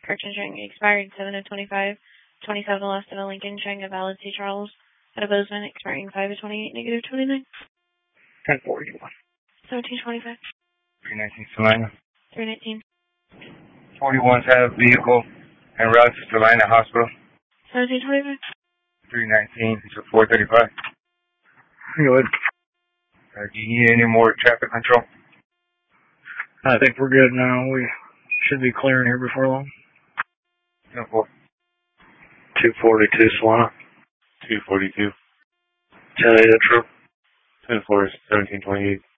Correction showing expired 7/25, 27 left in a Lincoln showing a valid C. Charles at a Bozeman expiring 5/28, -29. 1041. 1725. 319 Salina. 319. 41's had a vehicle en route to Salina Hospital. 1725. 319 to 435. Go ahead. Do you need any more traffic control? I think we're good now. We should be clearing here before long. 10-4. 242 Solana. 242. 10-8 Intro. 10-4 is 1728.